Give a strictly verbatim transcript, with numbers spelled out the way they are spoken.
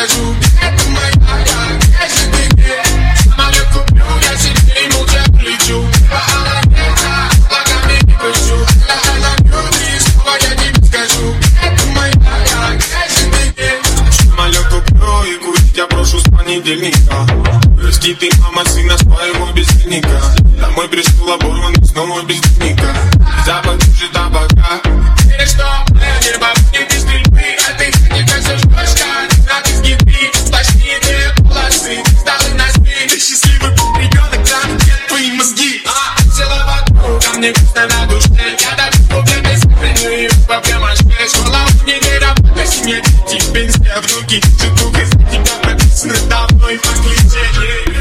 скажу, это моя, я же ты где? Самолет куплю, я себе и молча полечу. Молодец, лагами не прошу. I love you, три слова я тебе скажу, это моя, я же ты где? Самолет куплю и курить я прошу с понедельника. Прости ты, мама, сына своего бездельника. Домой пришел оборванный, снова без денега. Запах уже табака. И что, планер, бабки, без стрельбы. А ты не кажешь, башка, на изгибы. Сплошные две полосы, сталы на спин. Ты счастливый ребенок, там нет твои мозги. А, целая вокруг, а мне вкусно на душе. Я так проблемы сохраню и проблема шесть. Школа у меня не работа, семья, дети, пенсия, внуки. Жду, из тебя прописано давно и по клише.